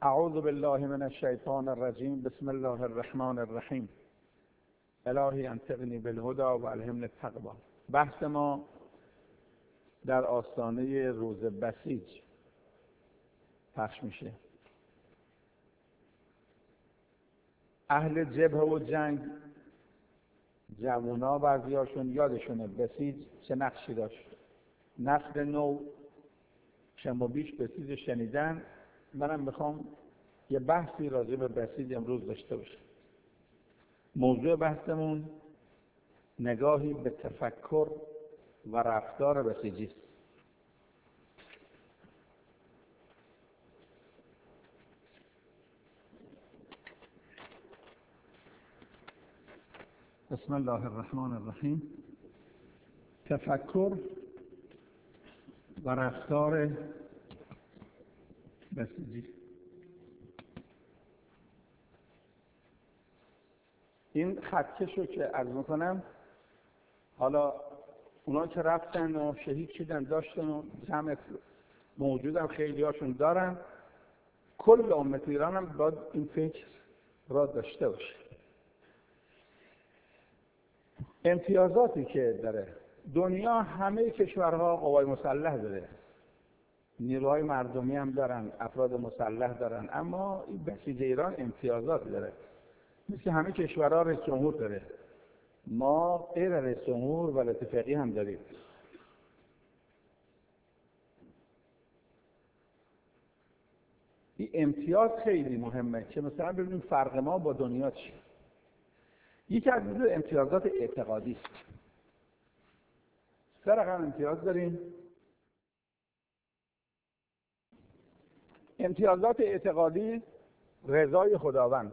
اعوذ بالله من الشیطان الرجیم. بسم الله الرحمن الرحیم. الهی انطقنی بالهدی و الهمنی التقوی. بحث ما در آستانه روز بسیج پخش میشه. اهل جبهه و جنگ، جوونا بعضیاشون یادشونه بسیج چه نقشی داشت. نسل نو کم و بیش بسیج شنیدن. منم میخوام یه بحثی راجع به بسیج امروز داشته باشم. موضوع بحثمون نگاهی به تفکر و رفتار بسیجی است. بسم الله الرحمن الرحیم. تفکر و رفتار بسیجی. این خطکش رو که عرض میکنم، حالا اونا که رفتن و شهید شدن داشتن و جمع موجودم خیلی هاشون دارن، کل امت ایران هم باید این فکر را داشته باشه. امتیازاتی که داره دنیا، همه کشورها قوای مسلح داره، نیروهای مردمی هم دارن، افراد مسلح دارن، اما این بسیج ایران امتیازات داره. مثل همه کشورها رئیس جمهور داره. ما غیر رئیس جمهور ولایت فقیه هم داریم. این امتیاز خیلی مهمه که مثلا ببینیم فرق ما با دنیا چیه. یکی از امتیازات اعتقادی است. 3 رقم امتیاز داریم. امتیازات اعتقادی: رضای خداوند.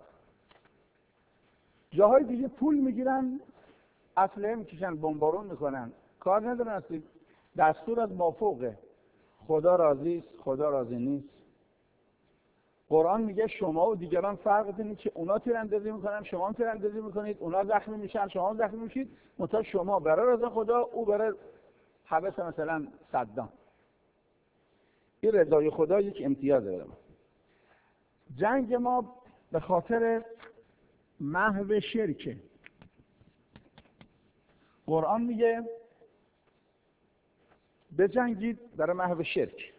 جاهای دیگه پول میگیرن، اسلحه میکشن، بمبارون میکنن، کار ندارن اصلا. دستور از مافوقه. خدا راضی است، خدا راضی نیست. قرآن میگه شما و دیگران فرق دارید که اونا تیراندازی میکنن، شما هم تیراندازی میکنید، اونا زخمی میشن، شما هم زخمی میشید، منتها شما برای رضا خدا، او برای حبس مثلا صدام. این رضای خدا یک امتیازه برای ما. جنگ ما به خاطر محو شرکه. قرآن میگه بجنگید برای محو شرک،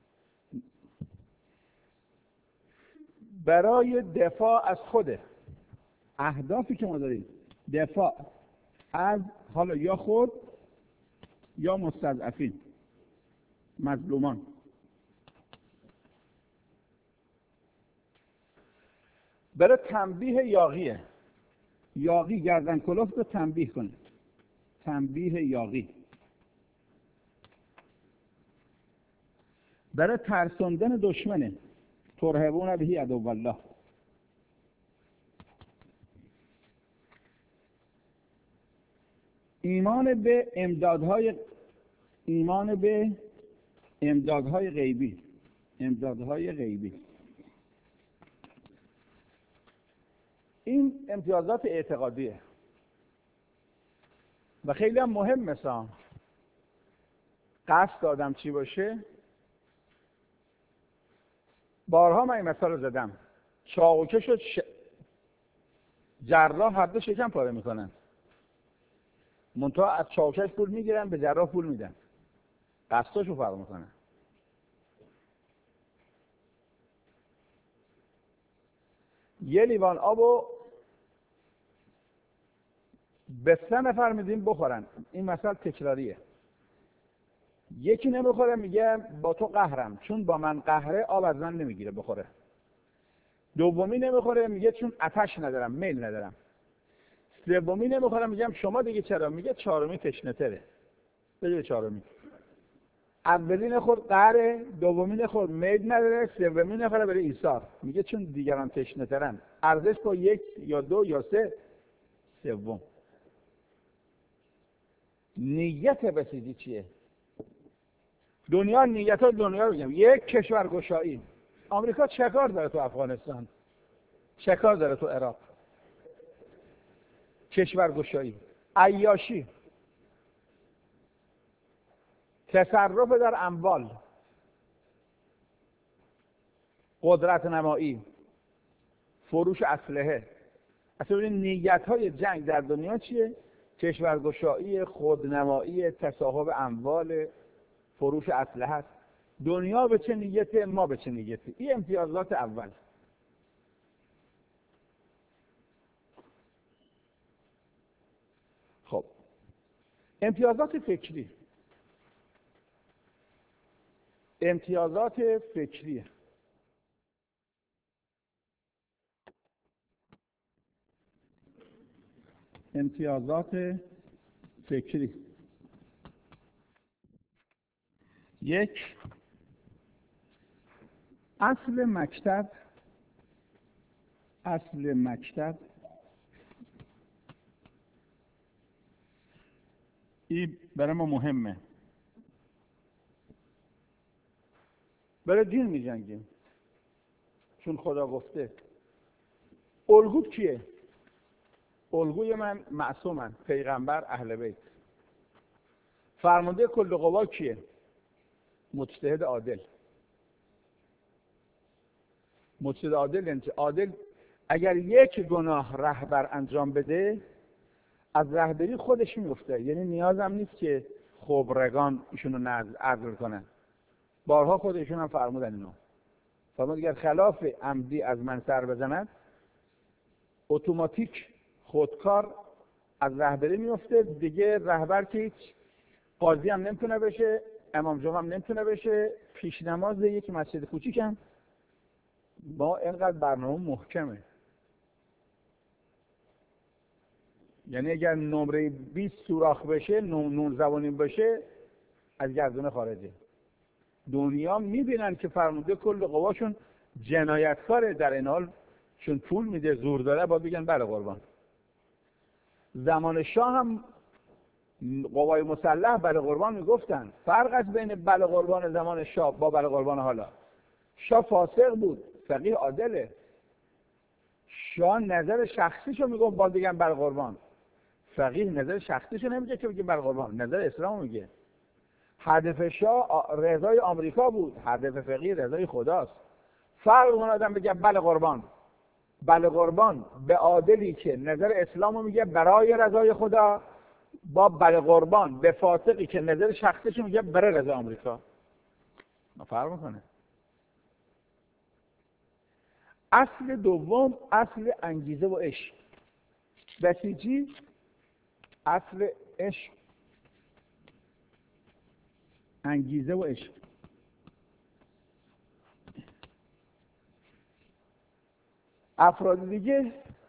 برای دفاع از خوده. اهدافی که ما داریم دفاع از حالا یا خود یا مستضعفین، مظلومان. برای تنبیه یاغیه. یاغی گردن کلفت رو تنبیه کنه. تنبیه یاغی. برای ترساندن دشمنه. ترهبون به عدو الله. ایمان به امدادهای غیبی. امدادهای غیبی. این امتیازات اعتقادیه و خیلی هم مهم. مثلا قصد آدم چی باشه. بارها من این مثال رو زدم. چاقوکش و جراح هر دو شکم پاره میکنن، منتها از چاقوکش پول میگیرن، به جراح پول میدن. قصداشو فرق میکنن. یه لیوان آبو به 3 نفر میدیم بخورن. این مثال تکراریه. یکی نمیخوره، میگه با تو قهرم، چون با من قهره آب از من نمیگیره بخوره. دومی نمیخوره، میگه چون آتش ندارم، میل ندارم. سومی نمیخوره، میگم شما دیگه چرا، میگه چهارمی تشنه‌تره، بده چهارمی. اولی نخورد قهره، دومی نخورد میل نداره، سومی نخوره بره ایثار، میگه چون دیگران تشنه‌ترن. ارزش با 1 یا 2 یا 3 سوم. نیت بسیجی چیه؟ دنیا نیت‌ها دنیا رو بگم. یک، کشورگشایی. آمریکا چه کار داره تو افغانستان؟ چه کار داره تو عراق؟ کشورگشایی. عیاشی. تصرف در اموال. قدرت نمایی، فروش اسلحه. اصلا نیت‌های جنگ در دنیا چیه؟ کشورگشایی، خودنمایی، تصاحب اموال، فروش اسلحه است. دنیا به چه نیته، ما به چه نیته. این امتیازات اول. خب امتیازات فکری. امتیازات فکری. امتیازات فکری. یک، اصل مکتب این برای ما مهمه. برای دین می جنگیم چون خدا گفته. الگو کیه؟ الگوی من معصومن، پیغمبر، اهل بیت. فرمانده کل قوا کیه؟ مجتهد عادل. مجتهد عادل یعنی عادل اگر یک گناه رهبر انجام بده از رهبری خودش میفته، یعنی نیازم نیست که خبرگان ایشونو عزل کنن. بارها خودشون هم فرمودن اینو. فرمود اگر خلاف عمدی از من سر بزند اتوماتیک خودکار از رهبری میفته دیگه. رهبر که هیچ، قاضی هم نمیتونه بشه، امام جمعه هم نمیتونه بشه، پیش نماز یک مسجد کوچیکم. با اینقدر برنامه محکمه، یعنی اگر نمره 20 سوراخ بشه، نون زبانی بشه، از گردونه خارجه. دنیا میبینن که فرمانده کل قواشون جنایتکاره، در این حال چون پول میده، زور داره، با بگن بله قربان. زمان شاه هم قوای مسلح بله قربان میگفتن. فرق از بین بله قربان زمان شاه با بله قربان حالا. شاه فاسق بود، فقیه عادله. شاه نظر شخصیشو میگفت با بگن بله قربان. فقیه نظر شخصیشو نمیگه که بگه بله قربان، نظر اسلام میگه. هدف شاه رضای آمریکا بود، هدف فقیه رضای خداست. فرق اون آدم بگه بله قربان. بله قربان به عادلی که نظر اسلامو میگه برای رضای خدا، با بله قربان به فاسقی که نظر شخصیشو میگه برای رضای آمریکا. فرق میکنه. اصل دوم، اصل انگیزه و عشق. بسیجی اصل عشق، انگیزه و عشق. افراد دیگه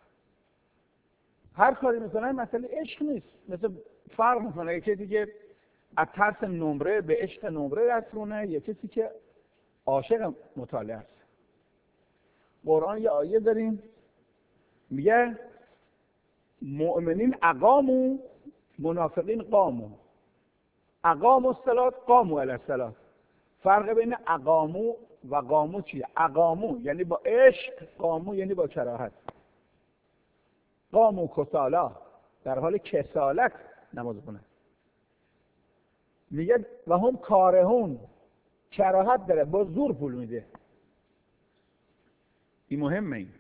هر کاری میکنن مسئله عشق نیست. مثل فرق میکنه، یکی دیگه از ترس نمره به عشق نمره رسونه، یه کسی که عاشق مطالعه است. قرآن یه آیه داریم میگه مؤمنین اقاموا منافقین قاموا. اقاموا الصلاة قاموا الی الصلاة. فرق بین اقاموا و قاموا چیه؟ اقاموا یعنی با عشق، قاموا یعنی با کراهت. قاموا کسالا، در حال کسالت نماز خونه. میگه و هم کارهون، کراهت داره، با زور پول میده. این مهمه. این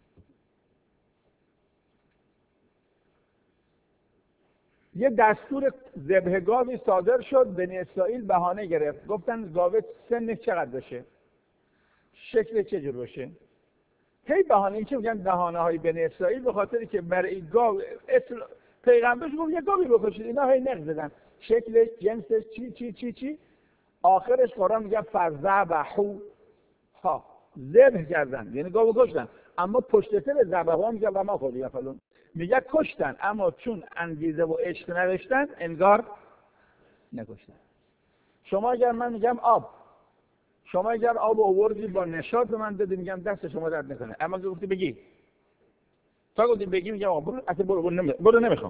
یه دستور ذبح گاوی صادر شد، بنی اسرائیل بهانه گرفت، گفتن گاوه سنش چقدر باشه، شکل چجور باشه. هی بهانه، این که میگن بهانه های بنی اسرائیل، به خاطری که برای گاو پیغمبرش گفت یه گاوی بکشید، اینا هی نقد زدن شکلش، جنسش، چی چی چی چی. آخرش قرآن میگه فذبحوا ها، ذبح کردن یعنی گاو کشتن. اما پشت سر ذبحوا میگه و ما خودی فلان، میگه کشتن اما چون انگیزه و عشق نداشتن انگار نکشتن. شما اگر من میگم آب، شما اگر آب آوردی با نشاط به من دادی، میگم دست شما درد نکنه. اما اگه گفتی بگی، تا گفتی بگی، میگم آقا برو، اصلا برو نمیخوام.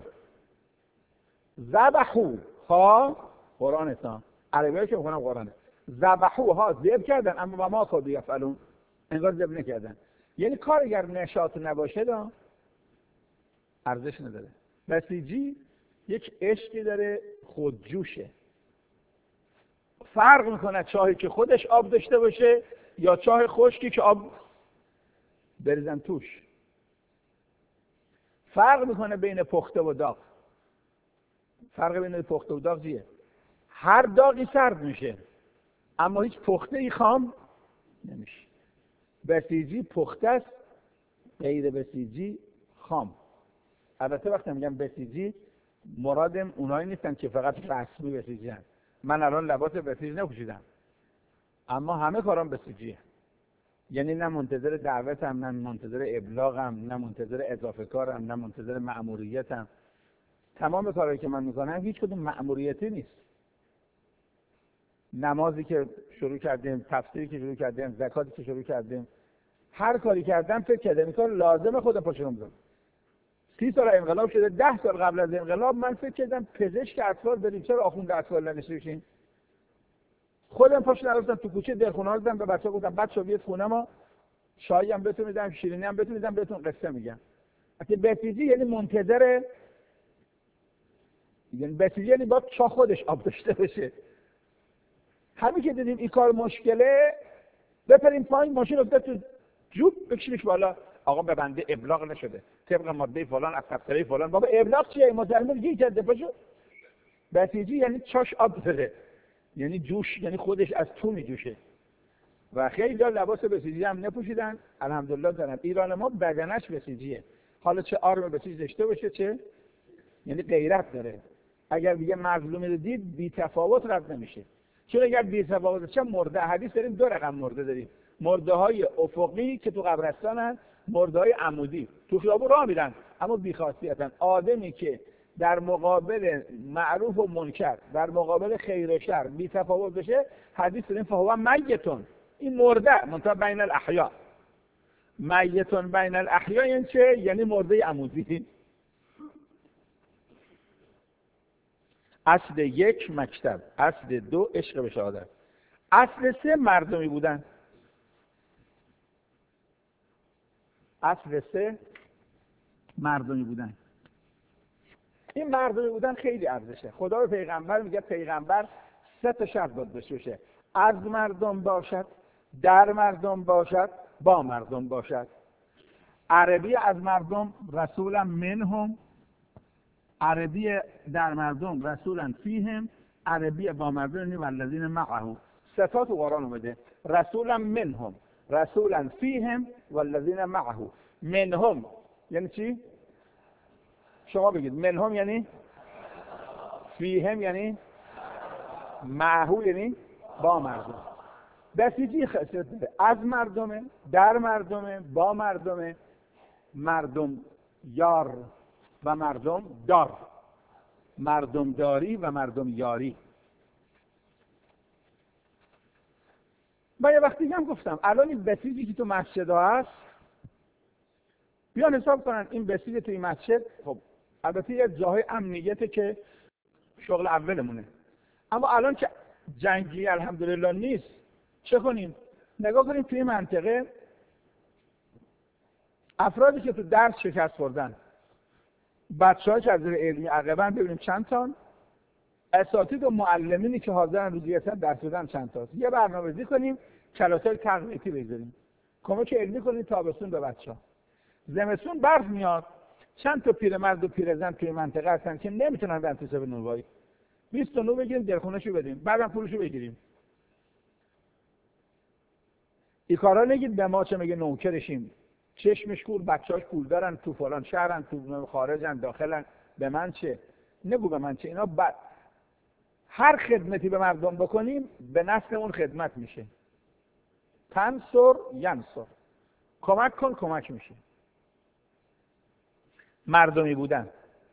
ذبحوا ها، قرآن اسلام عربیه که میخونم قرآنه. ذبحوا ها، ذبح کردن اما ما خود یفعلون، انگار ذبح نکردن. یعنی کار اگر نشاط نباشه دا ارزش نداره. بسیجی یک عشقی داره، خودجوشه. فرق میکنه چاهی که خودش آب داشته باشه یا چاه خشکی که آب بریزن توش. فرق میکنه بین پخته و داغ. فرق بین پخته و داغ چیه؟ هر داغی سرد میشه اما هیچ پخته ای خام نمیشه. بسیجی پخته است، غیر بسیجی خام. البته وقتی میگم بسیجی مرادم اونایی نیستن که فقط رسمی بسیجی هستن. من الان لباس بسیج نپوشیدم اما همه کارام بسیجیه. یعنی نه منتظر دعوتم، نه منتظر ابلاغم، نه منتظر اضافه کارم، نه منتظر مأموریتم. تمام کارهایی که من میکنم هیچ کدوم مأموریتی نیست. نمازی که شروع کردیم، تفسیری که شروع کردیم، زکاتی که شروع کردیم، هر کاری کردم فکر کردم این کار لازمه خودم پاشم بزنم. 30 سال انقلاب شده، 10 سال قبل از انقلاب من فکر کردم پزشک اطفال بریم، چرا آخوند اطفال ننشیم؟ خودم پاشو رفتم تو کوچه دلخونه ها زدم به بچه‌ها گفتم بچه‌ها بیاید خونه ما، چایی هم بهتون میدم، شیرینی هم بهتون میدم، بهتون قصه میگم. اگه بسیجی یعنی منتظر، یعنی بسیجی یعنی باید چا خودش آب داشته باشه. همین که دیدیم این کار مشکله، بپریم پایین، ماشین افتاد تو جوب، بکشیمش بالا. آقا به بنده ابلاغ نشده طبق ماده فلان از تفسیر فلان. بابا ابلاغ چیه؟ مترجم گیر کرده پاشو. بسیجی یعنی چاش آب داره، یعنی جوش، یعنی خودش از تو میجوشه. و خیلی لباس بسیجی هم نپوشیدن. الحمدلله دارن. ایران ما بدنش بسیجیه. حالا چه آرم بسیج داشته باشه چه، یعنی غیرت داره. اگر دیگه مظلومی رو دید بی تفاوت رد نمیشه. چون اگر بی تفاوت چه مرده، حدیث داریم 2 رقم مرده داریم. مرده های افقی که تو قبرستانن، مرده های عمودی تو خیابون راه میرن اما بی خاصیتن. آدمی که در مقابل معروف و منکر، در مقابل خیر و شر بی تفاوت بشه، حدیث داریم فهو میتون، این مرده منتها بین الاحیا. میتون بین الاحیا یعنی چه؟ یعنی مرده عمودی. اصل 1 مکتب، اصل 2 عشق به شهادت، اصل 3 مردمی بودن. اصل 3 مردمی بودن. این مردمی بودن خیلی ارزشه. خدا به پیغمبر میگه پیغمبر 3 تا شرط باید داشته باشه: از مردم باشد، در مردم باشد، با مردم باشد. عربی از مردم رسولا منهم، عربی در مردم رسولا فیهم، عربی با مردم یعنی والذین معه. 3 تا تو قرآن اومده: رسولا منهم، رسولا فیهم، والذین معه. منهم یعنی چی؟ شما بگید. منهم یعنی فیهم، یعنی معه یعنی با مردم. بسیجی خاصیت داره: از مردمه، در مردمه، با مردمه، مردم یار و مردم دار، مردم داری و مردم یاری. من یه وقتی هم گفتم الان این بسیجی که تو مسجد ها هست، بیان حساب کنن این بسیج توی مسجد. خب البته یه جاهای امنیته که شغل اولمونه، اما الان که جنگی الحمدلله نیست، چه کنیم؟ نگاه کنیم توی منطقه افرادی که تو درس شکست خوردن، بچه‌ها که از علمی عقبن ببینیم چند تان، اساتید و معلمینی که حاضرن روزیتا درس بدن چند تاست. یه برنامه‌ریزی کنیم، کلاس‌های تقویتی بگذاریم، کمک علمی کنیم تابستون به بچه‌ها. زمستون برف میاد، چند تا پیرمرد و پیرزن توی منطقه هستن که نمیتونن برن تو سبن نونوایی، 20 تا نون بگیریم دلخونه‌شو بدیم، بعدم پولشو بگیریم. این کارا نگید به ما چه میگه نوکرشیم، چشمش کور، بچه‌هاش پول دارن، تو فلان شهرن، تو خارجن، داخلن، به من چه؟ نگو به من چه. اینا هر خدمتی به مردم بکنیم به نفع اون خدمت میشه. تنصر ینصر، کمک کن کمک میشه. مردمی بودن.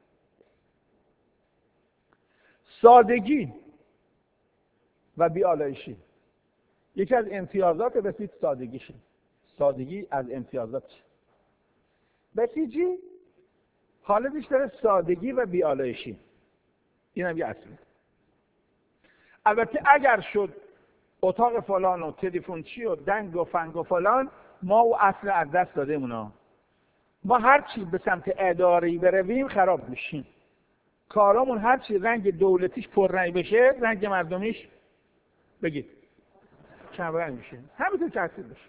سادگی و بی‌آلایشی. یکی از امتیازات بسیج سادگیشه. سادگی از امتیازاتش. بسیجی حالتش داره سادگی و بی‌آلایشی. این هم یه اصله. البته اگر شد اتاق فلان و تلفن چی و دنگ و فنگ و فلان، ما او اصل از دست دادیم اونا. ما هر چی به سمت اداری برویم خراب میشیم. کارامون هر چی رنگ دولتیش پررنگ بشه، رنگ مردمیش بگید کمرنگ میشه. همینطور که هستید باشه.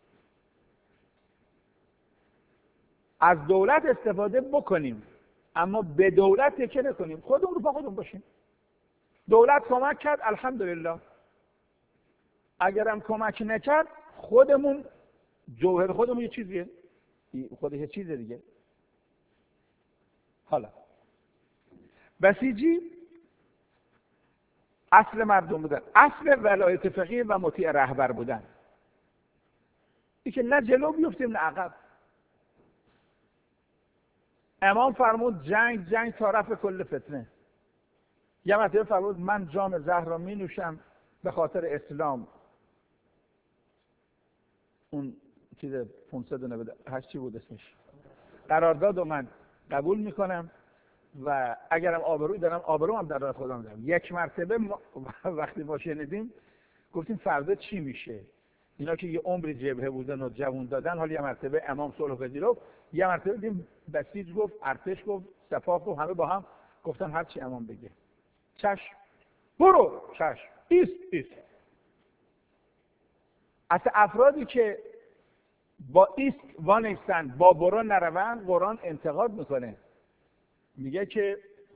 از دولت استفاده بکنیم اما به دولت تکیه نکنیم، خودمون رو پا خودمون باشیم. دولت کمک کرد الحمدلله، اگرم کمک نکرد خودمون جوهر خودمون یه چیزیه، خودش یه چیز دیگه. حالا بسیجی اصل مردم بودن، اصل ولایت فقیه و مطیع رهبر بودن، این که نه جلو بیفتیم نه عقب. امام فرمود جنگ تا رفع کل فتنه. یه مرتبه فرمود من جام زهر را می نوشم به خاطر اسلام. اون چیز 598 چی بود اسمش، قرارداد رو من قبول میکنم و اگرم آبروی دارم آبرو هم در راه خودم دارم. یک مرتبه وقتی ما شنیدیم گفتیم فردا چی میشه؟ اینا که یه عمری جبهه بودن و جوون دادن، حالا یه مرتبه امام صلح پذیرفت، یه مرتبه دیدیم بسیج گفت، ارتش گفت، سپاه گفت، همه با هم گفتن هر چی امام بگه. چشم، برو، چشم، ایست. اصلا افرادی که با ایست وانیستن، با برو نروند، قرآن انتقاد میکنه، میگه که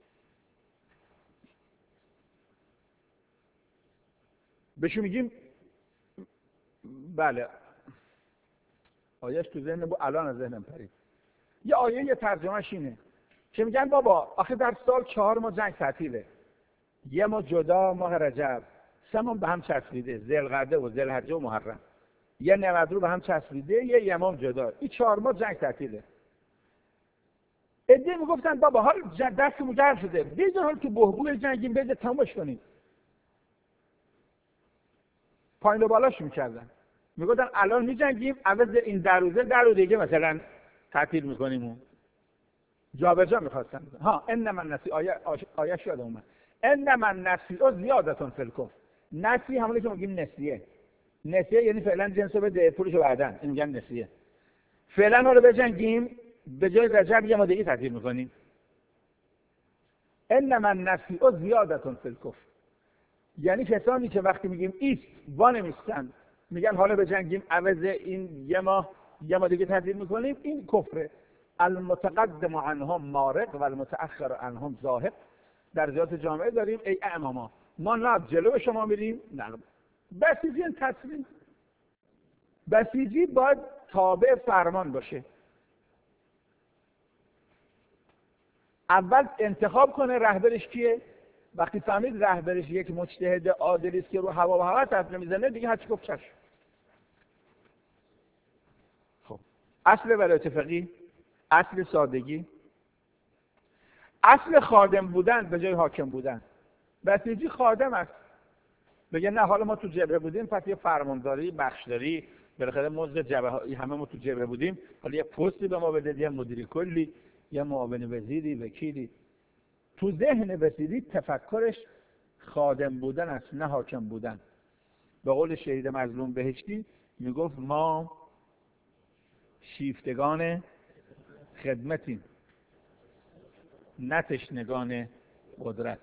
بهشون میگیم بله آیهش تو ذهنم بود الان از ذهنم پرید. یه آیه یه ترجمهش اینه که میگن بابا آخه در سال 4 ماه جنگ تعطیله، یه ماه جدا ماه رجب، 3 ماه به هم چسبیده، ذوالقعده و ذوالحجه و محرم، یه 90 رو به هم چسبیده، یه یمام جدا، این 4 ماه جنگ تعطیله. عده میگفتن بابا حال دستمون گرم شده، بیزار حال تو بحبوح جنگیم بده تمامش کنیم. پایین و بالاش میکردن، میگفتن الان میجنگیم عوض این در رو دیگه مثلا تعطیل میکنیم. جابجا میخواستن. انما النسی آیه یادم اومد، انما النسی زیادتون فی الکفر. نسی همونی که میگیم نسیه یعنی فعلا جنسو بده پولشو بعدن، این میگن نسیه. فعلا ما رو بجنگیم، به جای رجب یه ماه دیگه تعطیل میکنیم. انما النسی زیادتون فی الکفر، یعنی کسانی که وقتی میگیم ایست وانمیستن، میگن حالا بجنگیم عوض این یه ماه دیگه تعطیل میکنیم، این کفره. المتقدم عنهم مارق و المتأخر عنهم زاهق. در ذات جامعه داریم ای اماما، ما نه جلو شما میریم نه. بسیجی این تصمیم، بسیجی باید تابع فرمان باشه. اول انتخاب کنه رهبرش کیه. وقتی فهمید رهبرش یک مجتهد عادلی است که رو هوا و هوس حرف نمیزنه، دیگه هرچی گفت چشم. خب اصل ولایت فقیه، اصل سادگی، اصل خادم بودن به جای حاکم بودن. بسیجی خادم است، بگه نه حالا ما تو جبهه بودیم پس یه فرمانداری بخشداری بالاخره مزد جبهه همه ما تو جبهه بودیم، حالا یه پستی به ما بده، یه مدیر کلی، یه معاون وزیری، وکیلی. تو ذهن بسیجی تفکرش خادم بودن است نه حاکم بودن. به قول شهید مظلوم بهشتی میگفت ما شیفتگان خدمتیم نه تشنگان قدرت.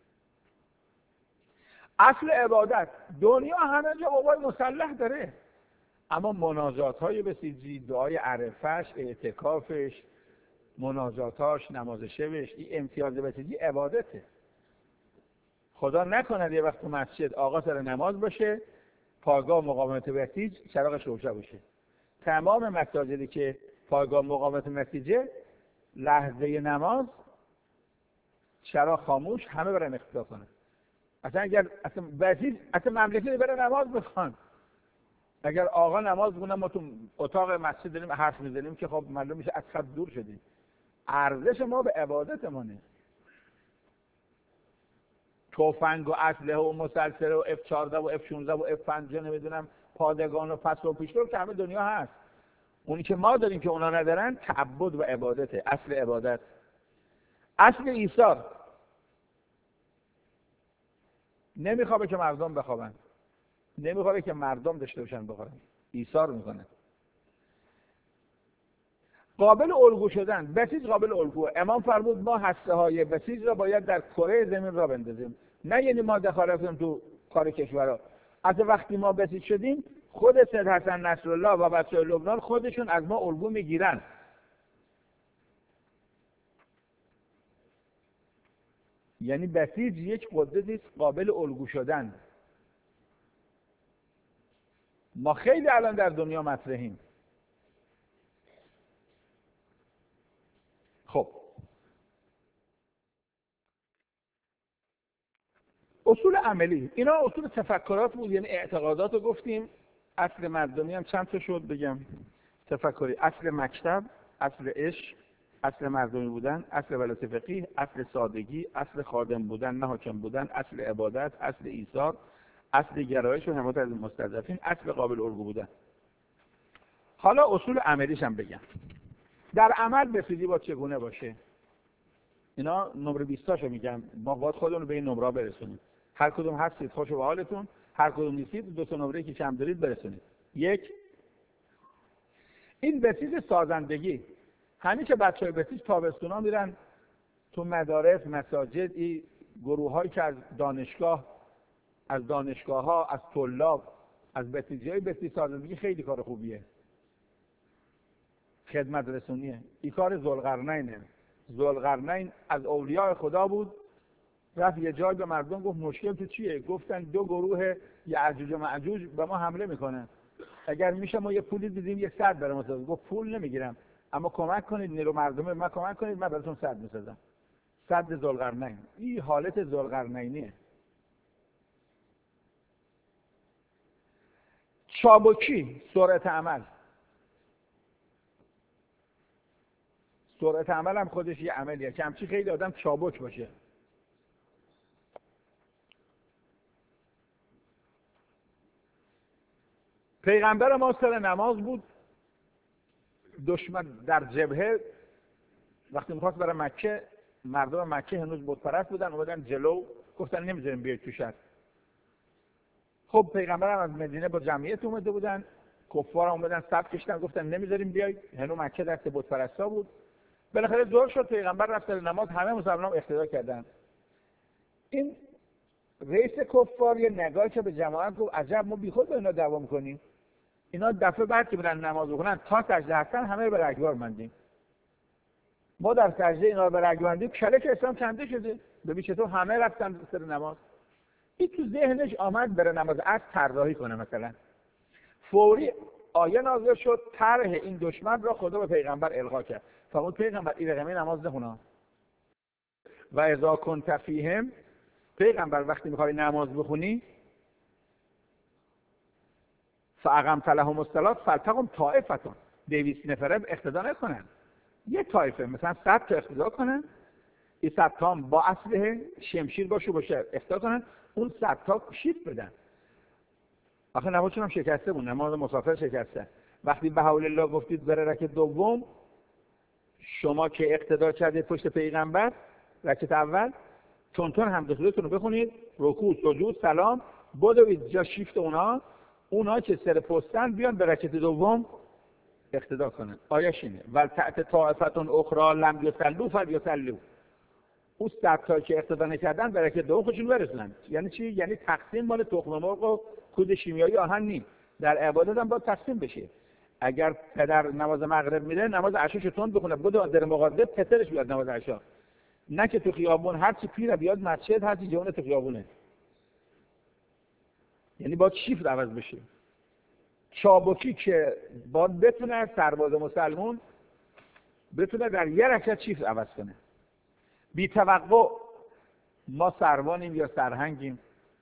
اصل عبادت، دنیا همه جا قوای مسلح داره، اما مناجات‌های بسیجی، دعای عرفش، اعتکافش، مناجاتاش، نماز شبش، این امتیاز بسیجی عبادته. خدا نکند یه وقت تو مسجد آقا سر نماز باشه، پایگاه مقاومت بسیج چراغش روشن باشه. تمام مساجدی که پایگاه مقاومت بسیجه، لحظه نماز چراغ خاموش، همه برن اقتدا کنن. اصلا اگر اصلا مملکتی برن نماز بخوان، اگر آقا نماز بخونه ما تو اتاق مسجد داریم حرف میزنیم که خب معلوم میشه از خط دور شدیم. ارزش ما به عبادتمونه. تفنگ و اسلحه و مسلسل و F14 و F16 و F50 نمیدونم پادگان و پس و پیشرو که همه دنیا هست. اونی که ما داریم که اونا ندارن تعبد و عبادته، اصل عبادت. اصل ایثار، نمیخوابه که مردم بخوابن، نمیخوابه که مردم داشته باشن بخورن، ایثار میکنه. قابل الگو شدن، بسیج قابل الگوه. امام فرمود ما هسته های بسیج را باید در کره زمین را بندازیم، نه یعنی ما دخالت کنیم تو کار کشورها. از وقتی ما بسیج شدیم خود سید حسن نصرالله و بچه‌های لبنان خودشون از ما الگو میگیرن. یعنی بسیج یک قدرتی است قابل الگو شدن. ما خیلی الان در دنیا مطرحیم. خب اصول عملی، اینا اصول تفکرات بود، یعنی اعتقادات رو گفتیم. اصل مردمی هم چند تا شد بگم تفکری: اصل مکتب، اصل عشق، اصل مردمی بودن، اصل ولایت فقیه، اصل سادگی، اصل خادم بودن نه حاکم بودن، اصل عبادت، اصل ایثار، اصل گرایش و حمایت از مستضعفین، اصل قابل الگو بودن. حالا اصول عملیش هم بگم. در عمل بسیجی با چگونه باشه؟ اینا نمره 20 تاشو میگم، ما باید خودمون رو به این نمره برسونیم. هر کدوم هستید خوشو به حالتون، هر کدوم نیستید دو تا نمره که کم دارید برسونید. یک، این بسیج سازندگی. همیشه بچه‌های بسیج تابستونا میرن تو مدارس، مساجد، این گروه‌هایی که از دانشگاه‌ها، از طلاب، از بسیجی‌های بسیج سازندگی خیلی کار خوبیه. خدمت رسونیه. این کار ذوالقرنینه. ذوالقرنین از اولیاء خدا بود، رفت یه جای به مردم گفت مشکل تو چیه؟ گفتن دو گروه یأجوج و مأجوج به ما حمله میکنن. اگر میشه ما یه پولی بدیم یه سد برام بسازید. گفت پول نمیگیرم اما کمک کنید، نیرو مردم من کمک کنید، من براتون سد میسازم. سد ذوالقرنین. این حالت ذوالقرنینیه. چابکی، سرعت عمل. سرعت عمل هم خودش یه عملیه که همچی خیلی آدم چابک باشه. پیغمبر ما سر نماز بود، دشمن در جبهه وقتی میخواست برای مکه، مردم مکه هنوز بت پرست بودن، اومدن جلو گفتن نمیذاریم بیاید تو شهر. خب پیغمبر هم از مدینه با جمعیت اومده بودن، کفار هم اومدن صف کشیدن گفتن نمیذاریم بیاید، هنوز مکه دست بت پرستا بود. بالاخره ظهر شد، پیغمبر رفت سر نماز، همه مسلمانان اقتدا کردن. این رئیس کفار یه نگاهی که به جماعت گفت عجب ما بیخود با اینا دعوا می‌کنیم. اینا دفعه بعد که برن نماز بخونن تا سجده هستن همه رو به رگبار مندیم. ما در سجده اینا رو به رگ بندیم، کلک اسلام کنده شده. ببین چطور همه رفتن سر نماز. این تو ذهنش آمد بره نماز عصر طراحی کنه. مثلا فوری آیه نازل شد، طرح این دشمن را خدا به پیغمبر القا کرد. فرمود پیغمبر این رقمی نماز نخونا. و اذا کنت فیهم، پیغمبر وقتی میخوای نماز بخونی، فاقمت لهم الصلاة فلتقم طائفتون، 200 نفره اقتدا نکنن، یه طایفه مثلا 100 تا اقتدا کنن، این 100 تا با اسلحه شمشیر باشه اقتدا کنن، اون 100 تا شیفت بدن. آخه نمازشون هم شکسته بود، نماز مسافر شکسته. وقتی به حول الله گفتید بره رکعت دوم، شما که اقتدا کردید پشت پیغمبر رکعت اول، تون حمدالله رو بخونید، رکوع، سجود، سلام، بدوید جا شیفت اونا که سر پستن بیان به رکعت دوم اقتدا کنن. آیش اینه ولتأت طائفتون اخرى لم یصلوا فلیصلوا. اون 100 تا که اقتدا نکردن به رکعت دوم خودشون برسونن. یعنی چی؟ یعنی تقسیم مال تخم مرغ و کود شیمیایی آهن نیست. در عبادت هم باید تقسیم بشه. اگر پدر نماز مغرب میره، نماز عشاش تون بخونه، بدو در مقابل پسرش بیاد نماز عشا. نه که تو خیابون هر چی پیر بیاد مسجد، هر چی جون تو خیابونه. یعنی باید شیفت عوض بشه. چابکی که باید بتونه سرباز مسلمون بتونه در یه رکعت شیفت عوض کنه. بی توقع ما سروانیم یا سرهنگیم،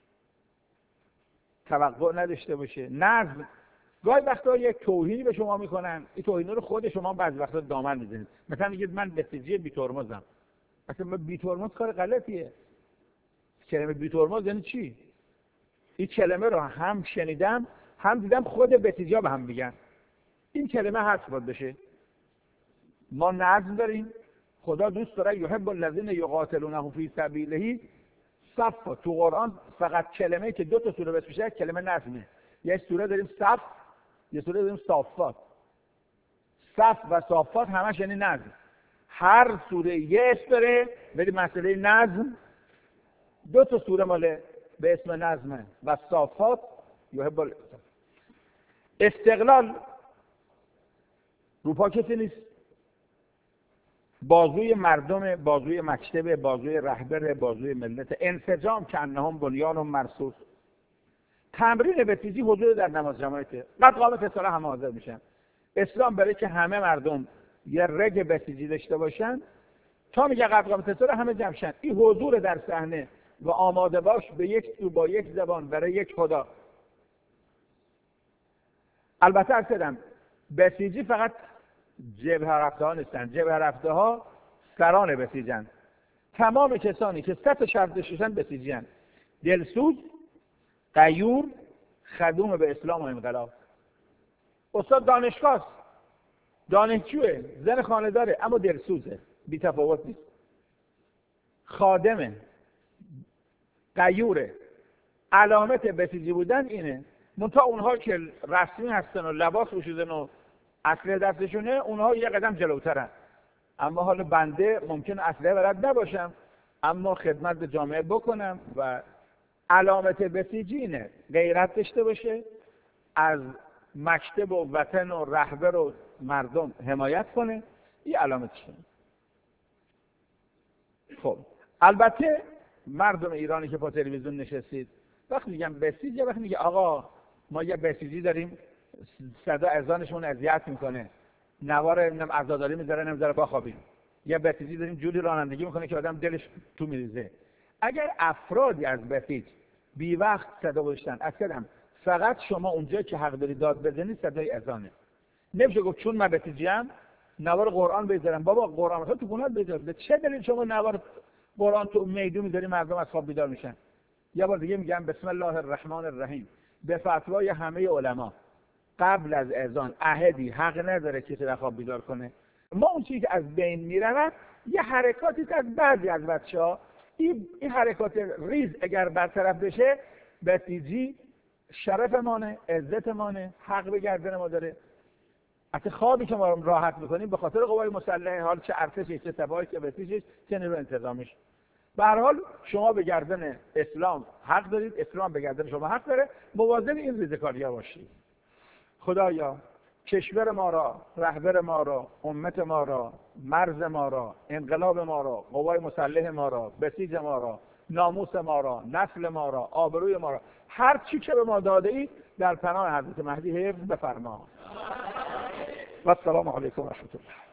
توقع نداشته باشه. نظم، گاهی وقتا یک توهینی به شما میکنن، این توهین رو خود شما بعضی وقتا دامن میزنید. مثلا میگید من بسیجی بی ترمزم. اصلا بی ترمز کار غلطیه. کلمه بی ترمز یعنی چی؟ این کلمه رو هم شنیدم هم دیدم خود بسیجی‌ها به هم میگن. این کلمه حذف باید بشه. ما نظم داریم. خدا دوست داره یحب الذین یقاتلون فی سبیله صفا. تو قرآن فقط کلمه‌ای که دو تا سوره بهش میشه کلمه نظمه. یه سوره داریم صف، یه سوره داریم صافات. صف و صافات همش یعنی نظم. هر سوره یه اسم داره، ولی مسئله نظم دو تا سوره مال به اسم نظمه. و صافات یحب استقلال روپا کسی نیست، بازوی مردم، بازوی مکتب، بازوی رهبر، بازوی ملت. انسجام که انهم بنیان مرصوص. تمرین بسیجی حضور در نماز جماعته. قد قامت الصلاة همه حاضر میشن. اسلام برای که همه مردم یه رگ بسیجی داشته باشن، تا میگه قد قامت الصلاة همه جمع شن. این حضور در صحنه و آماده باش به یک سو با یک زبان برای یک خدا. البته ارسدم بسیجی فقط جبهه رفته ها نیستن. جبهه رفته ها سران بسیجن. تمام کسانی که 3 شرط داشتن بسیجن: دلسوز، غیور، خدوم به اسلام و انقلاب. استاد دانشگاه، دانشجوه، زن خانه داره اما دلسوزه، بی تفاوت نیست. خادمه، غیوره. علامت بسیجی بودن اینه. منتها اونها که رسمی هستن و لباس پوشیدن و اسلحه دستشونه، اونها یه قدم جلوترن. اما حالا بنده ممکن اسلحه بلد نباشم اما خدمت به جامعه بکنم و علامت بسیجی اینه: غیرت داشته باشه، از مکتب و وطن و رهبر و مردم حمایت کنه. این علامتشه. خب البته مردم ایرانی که با تلویزیون نشستید، وقتی میگم بسیج، وقتی میگه آقا ما یه بسیجی داریم صدا اذانشون اذیت میکنه، نوار عزاداری میذاره نمیذاره بخوابیم، یه بسیجی داریم جوری رانندگی میکنه که آدم دلش تو میریزه. اگر افرادی از بسیج بی وقت صدا گذاشتن، اصلا فقط شما اونجا که حق داری داد بزنید صدای اذانه. نمیشه گفت چون من بسیجیم نوار قرآن بذارم. بابا قرآن تو گونات بذار. به چه دلیل شما نوار قرآن تو میدون میذاری مردم از خواب بیدار میشن؟ یه بار دیگه میگم بسم الله الرحمن الرحیم. به فتوای همه علما قبل از اذان احدی حق نداره کسی را خواب بیدار کنه. ما اون چیزی که از بین میرود یه حرکاتی از بعضی از بچه‌ها، این حرکات ریز اگر برطرف بشه، بسیجی شرف مانه، عزت مانه، حق به گردن ما داره. حتی خوابی که ما رو راحت میکنیم به خاطر قوای مسلحه، حال چه ارتشی، چه سپاهی، چه بسیجش، چه نیروی انتظامیش. به هر حال شما به گردن اسلام حق دارید، اسلام به گردن شما حق داره. مواظب این ریزکاری‌ها باشید. خدایا کشور ما را، رهبر ما را، امت ما را، مرز ما را، انقلاب ما را، قوای مسلح ما را، بسیج ما را، ناموس ما را، نسل ما را، آبروی ما را، هر چی که به ما داده اید در پناه حضرت مهدی حفظ بفرما. و السلام علیکم و رحمت الله.